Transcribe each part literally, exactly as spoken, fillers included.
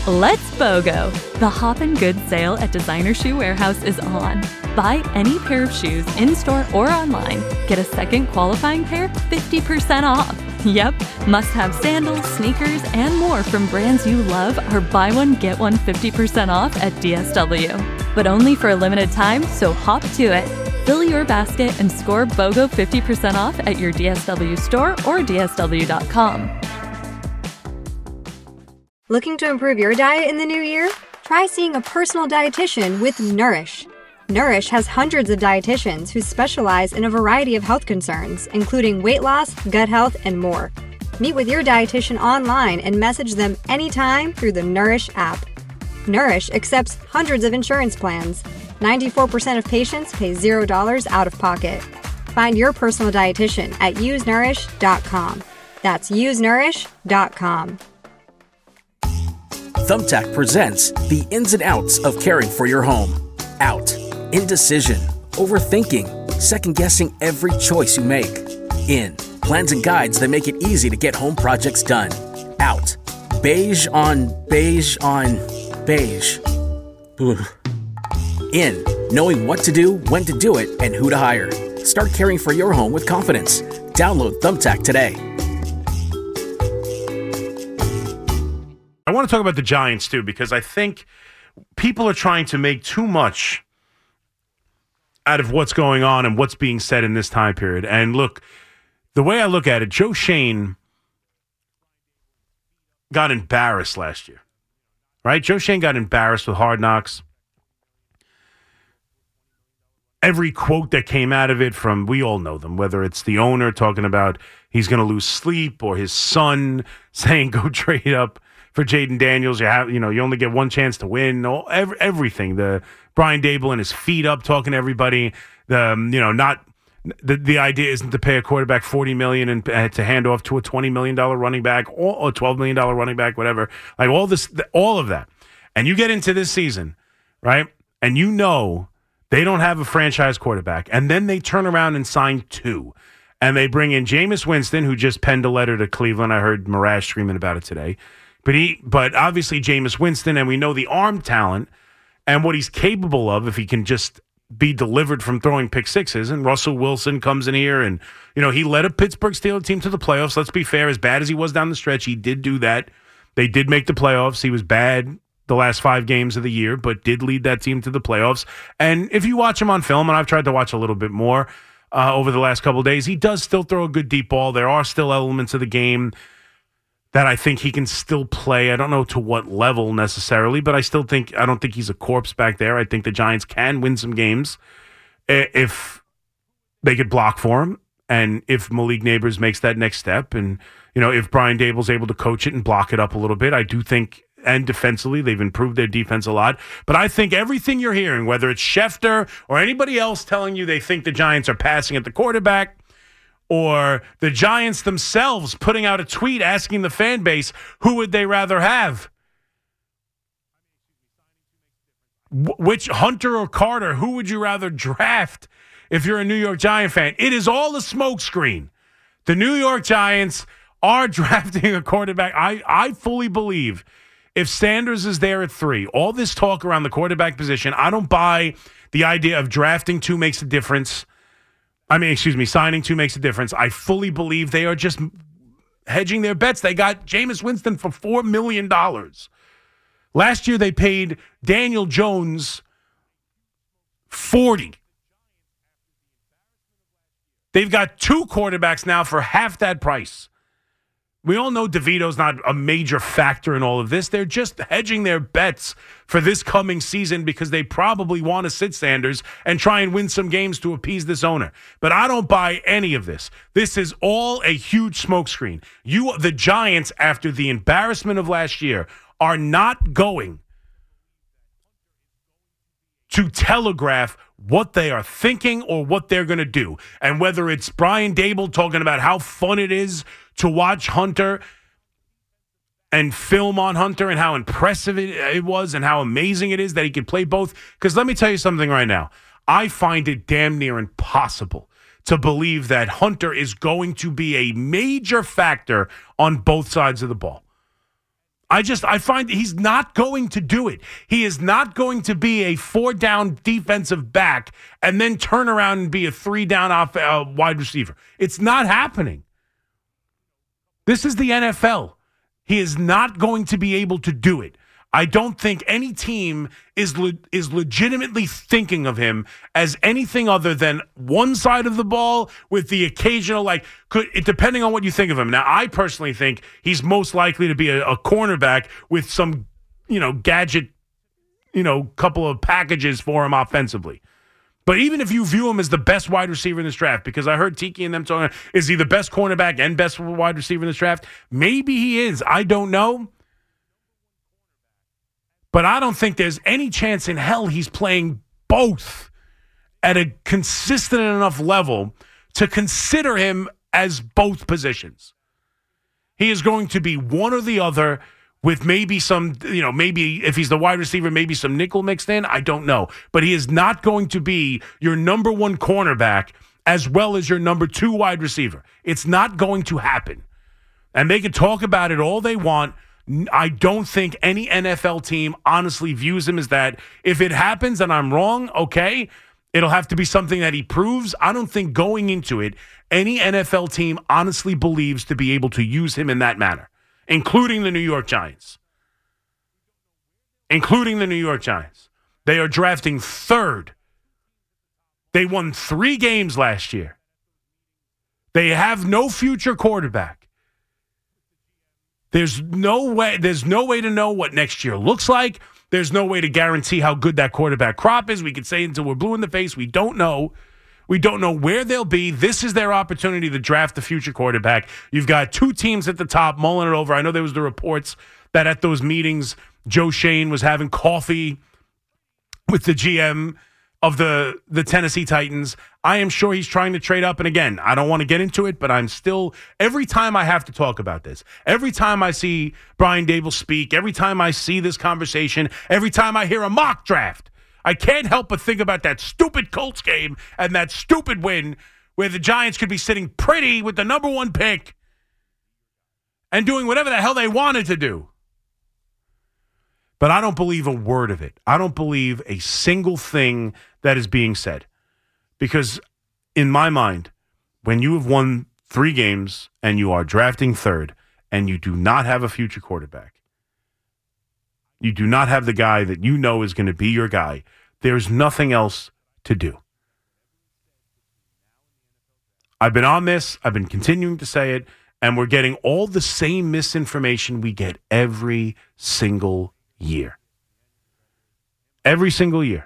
Let's BOGO! The Hop and Good sale at Designer Shoe Warehouse is on. Buy any pair of shoes in-store or online. Get a second qualifying pair fifty percent off. Yep, must-have sandals, sneakers, and more from brands you love are buy one, get one fifty percent off at D S W. But only for a limited time, so hop to it. Fill your basket and score BOGO fifty percent off at your D S W store or D S W dot com. Looking to improve your diet in the new year? Try seeing a personal dietitian with Nourish. Nourish has hundreds of dietitians who specialize in a variety of health concerns, including weight loss, gut health, and more. Meet with your dietitian online and message them anytime through the Nourish app. Nourish accepts hundreds of insurance plans. ninety-four percent of patients pay zero dollars out of pocket. Find your personal dietitian at use nourish dot com. That's use nourish dot com. Thumbtack presents the ins and outs of caring for your home. Out. Indecision. Overthinking. Second-guessing every choice you make. In. Plans and guides that make it easy to get home projects done. Out. Beige on beige on beige. Ugh. In. Knowing what to do, when to do it, and who to hire. Start caring for your home with confidence. Download Thumbtack today. I want to talk about the Giants, too, because I think people are trying to make too much out of what's going on and what's being said in this time period. And look, the way I look at it, Joe Schoen got embarrassed last year, right? Joe Schoen got embarrassed with Hard Knocks. Every quote that came out of it from, we all know them, whether it's the owner talking about he's going to lose sleep or his son saying go trade up for Jaden Daniels. You have, you know, you only get one chance to win. All, every, everything. The Brian Dable and his feet up talking to everybody. The um, you know not the the idea isn't to pay a quarterback forty million dollars and uh, to hand off to a twenty million dollars running back or a twelve million dollars running back, whatever. Like all this, all of that. And you get into this season, right? And you know they don't have a franchise quarterback, and then they turn around and sign two. And they bring in Jameis Winston, who just penned a letter to Cleveland. I heard Marash screaming about it today. But he, but obviously Jameis Winston, and we know the arm talent and what he's capable of if he can just be delivered from throwing pick sixes. And Russell Wilson comes in here, and you know he led a Pittsburgh Steelers team to the playoffs. Let's be fair, as bad as he was down the stretch, he did do that. They did make the playoffs. He was bad the last five games of the year, but did lead that team to the playoffs. And if you watch him on film, and I've tried to watch a little bit more uh, over the last couple of days, he does still throw a good deep ball. There are still elements of the game that I think he can still play. I don't know to what level necessarily, but I still think, I don't think he's a corpse back there. I think the Giants can win some games if they could block for him, and if Malik Neighbors makes that next step, and you know if Brian Dable's able to coach it and block it up a little bit. I do think, and defensively, they've improved their defense a lot. But I think everything you're hearing, whether it's Schefter or anybody else telling you they think the Giants are passing at the quarterback, or the Giants themselves putting out a tweet asking the fan base, who would they rather have? Wh- which Hunter or Carter, who would you rather draft if you're a New York Giant fan? It is all a smokescreen. The New York Giants are drafting a quarterback. I, I fully believe if Sanders is there at three, all this talk around the quarterback position, I don't buy the idea of drafting two makes a difference. I mean, excuse me, signing two makes a difference. I fully believe they are just hedging their bets. They got Jameis Winston for four million dollars. Last year, they paid Daniel Jones forty. They've got two quarterbacks now for half that price. We all know DeVito's not a major factor in all of this. They're just hedging their bets for this coming season because they probably want to sit Sanders and try and win some games to appease this owner. But I don't buy any of this. This is all a huge smokescreen. You, the Giants, after the embarrassment of last year, are not going to telegraph what they are thinking or what they're going to do. And whether it's Brian Dable talking about how fun it is to watch Hunter and film on Hunter and how impressive it, it was and how amazing it is that he could play both. Because let me tell you something right now. I find it damn near impossible to believe that Hunter is going to be a major factor on both sides of the ball. I just, I find he's not going to do it. He is not going to be a four-down defensive back and then turn around and be a three-down off, uh, wide receiver. It's not happening. This is the N F L. He is not going to be able to do it. I don't think any team is le- is legitimately thinking of him as anything other than one side of the ball with the occasional, like, could it, depending on what you think of him. Now, I personally think he's most likely to be a, a cornerback with some, you know, gadget, you know, couple of packages for him offensively. But even if you view him as the best wide receiver in this draft, because I heard Tiki and them talking, is he the best cornerback and best wide receiver in this draft? Maybe he is. I don't know. But I don't think there's any chance in hell he's playing both at a consistent enough level to consider him as both positions. He is going to be one or the other with maybe some, you know, maybe if he's the wide receiver, maybe some nickel mixed in. I don't know. But he is not going to be your number one cornerback as well as your number two wide receiver. It's not going to happen. And they can talk about it all they want. I don't think any N F L team honestly views him as that. If it happens and I'm wrong, okay, it'll have to be something that he proves. I don't think going into it, any N F L team honestly believes to be able to use him in that manner, including the New York Giants. Including the New York Giants. They are drafting third. They won three games last year. They have no future quarterback. There's no way, there's no way to know what next year looks like. There's no way to guarantee how good that quarterback crop is. We could say until we're blue in the face, we don't know. We don't know where they'll be. This is their opportunity to draft the future quarterback. You've got two teams at the top mulling it over. I know there was the reports that at those meetings, Joe Schoen was having coffee with the G M of the, the Tennessee Titans. I am sure he's trying to trade up. And again, I don't want to get into it, but I'm still, every time I have to talk about this, every time I see Brian Dable speak, every time I see this conversation, every time I hear a mock draft, I can't help but think about that stupid Colts game and that stupid win where the Giants could be sitting pretty with the number one pick and doing whatever the hell they wanted to do. But I don't believe a word of it. I don't believe a single thing that is being said. Because in my mind, when you have won three games and you are drafting third and you do not have a future quarterback, you do not have the guy that you know is going to be your guy, there's nothing else to do. I've been on this. I've been continuing to say it. And we're getting all the same misinformation we get every single year. Every single year.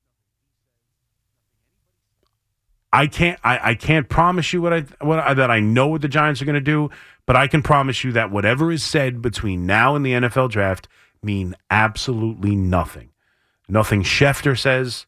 I can't I, I can't promise you what I what I, that I know what the Giants are going to do, but I can promise you that whatever is said between now and the N F L draft mean absolutely nothing. Nothing Schefter says,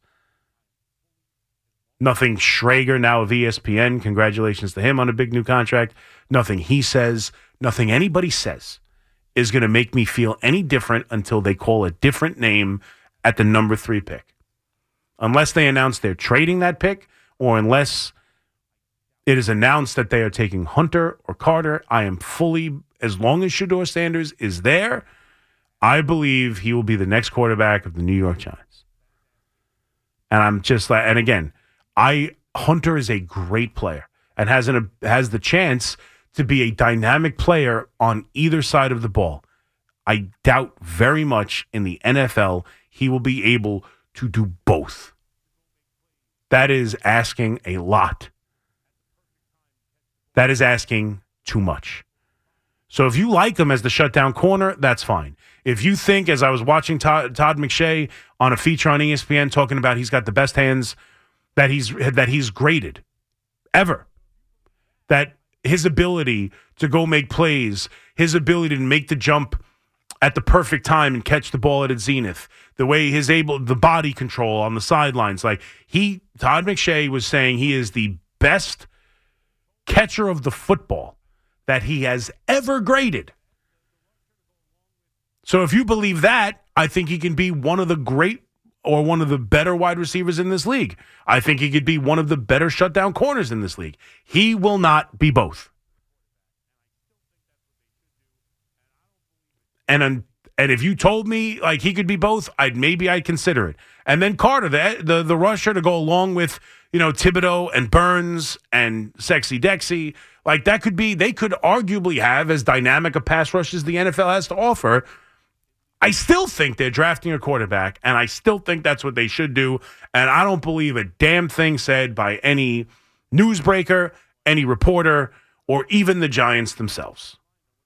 nothing Schrager, now of E S P N, congratulations to him on a big new contract, nothing he says, nothing anybody says is going to make me feel any different until they call a different name at the number three pick. Unless they announce they're trading that pick, or unless it is announced that they are taking Hunter or Carter, I am fully, as long as Shedeur Sanders is there, I believe he will be the next quarterback of the New York Giants. And I'm just like, and again, I Hunter is a great player and has an has the chance to be a dynamic player on either side of the ball. I doubt very much in the N F L he will be able to do both. That is asking a lot. That is asking too much. So if you like him as the shutdown corner, that's fine. If you think, as I was watching Todd, Todd McShay on a feature on E S P N talking about he's got the best hands that he's that he's graded ever, that his ability to go make plays, his ability to make the jump at the perfect time and catch the ball at its zenith, the way he's able, the body control on the sidelines, like he, Todd McShay was saying he is the best catcher of the football that he has ever graded. So if you believe that, I think he can be one of the great or one of the better wide receivers in this league. I think he could be one of the better shutdown corners in this league. He will not be both. And and if you told me like he could be both, I'd maybe I'd consider it. And then Carter, the the, the rusher to go along with, you know, Thibodeau and Burns and Sexy Dexy, like that could be, they could arguably have as dynamic a pass rush as the N F L has to offer. I still think they're drafting a quarterback, and I still think that's what they should do. And I don't believe a damn thing said by any newsbreaker, any reporter, or even the Giants themselves.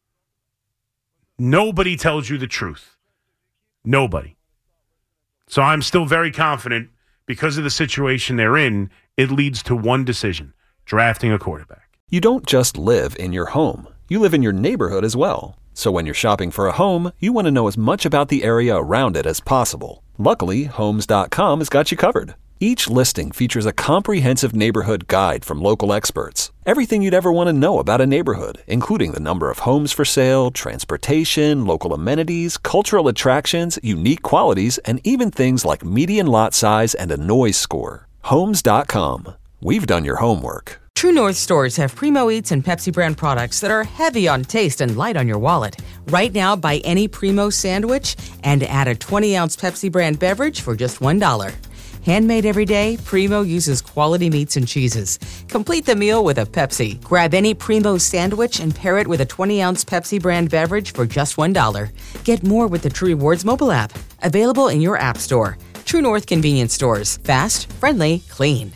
Nobody tells you the truth. Nobody. So I'm still very confident because of the situation they're in, it leads to one decision, drafting a quarterback. You don't just live in your home. You live in your neighborhood as well. So when you're shopping for a home, you want to know as much about the area around it as possible. Luckily, Homes dot com has got you covered. Each listing features a comprehensive neighborhood guide from local experts. Everything you'd ever want to know about a neighborhood, including the number of homes for sale, transportation, local amenities, cultural attractions, unique qualities, and even things like median lot size and a noise score. Homes dot com. We've done your homework. True North stores have Primo Eats and Pepsi brand products that are heavy on taste and light on your wallet. Right now, buy any Primo sandwich and add a twenty-ounce Pepsi brand beverage for just one dollar. Handmade every day, Primo uses quality meats and cheeses. Complete the meal with a Pepsi. Grab any Primo sandwich and pair it with a twenty-ounce Pepsi brand beverage for just one dollar. Get more with the True Rewards mobile app. Available in your app store. True North convenience stores. Fast, friendly, clean.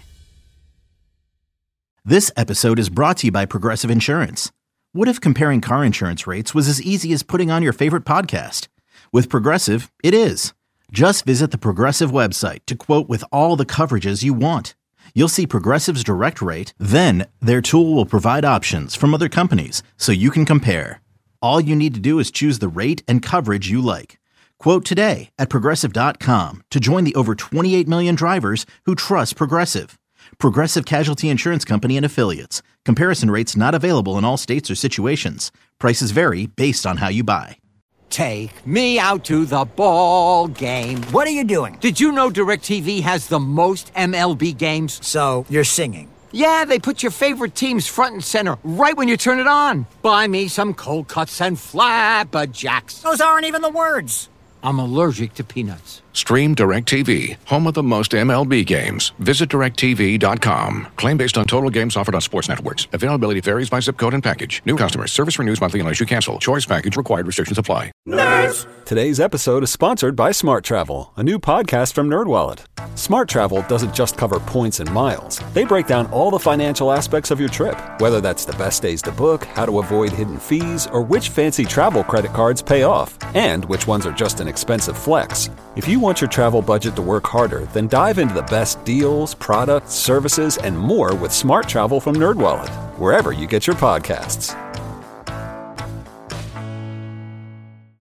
This episode is brought to you by Progressive Insurance. What if comparing car insurance rates was as easy as putting on your favorite podcast? With Progressive, it is. Just visit the Progressive website to quote with all the coverages you want. You'll see Progressive's direct rate, then their tool will provide options from other companies so you can compare. All you need to do is choose the rate and coverage you like. Quote today at Progressive dot com to join the over twenty-eight million drivers who trust Progressive. Progressive Casualty Insurance Company and Affiliates. Comparison rates not available in all states or situations. Prices vary based on how you buy. Take me out to the ball game. What are you doing? Did you know DirecTV has the most M L B games? So, you're singing? Yeah, they put your favorite teams front and center right when you turn it on. Buy me some cold cuts and flapjacks. Those aren't even the words. I'm allergic to peanuts. Stream DirecTV, home of the most M L B games. Visit direct T V dot com. Claim based on total games offered on sports networks. Availability varies by zip code and package. New customers. Service renews monthly unless you cancel. Choice package required. Restrictions apply. Nerds! Today's episode is sponsored by Smart Travel, a new podcast from NerdWallet. Smart Travel doesn't just cover points and miles. They break down all the financial aspects of your trip, whether that's the best days to book, how to avoid hidden fees, or which fancy travel credit cards pay off, and which ones are just an expensive flex. If you want your travel budget to work harder, then dive into the best deals, products, services, and more with Smart Travel from NerdWallet, wherever you get your podcasts.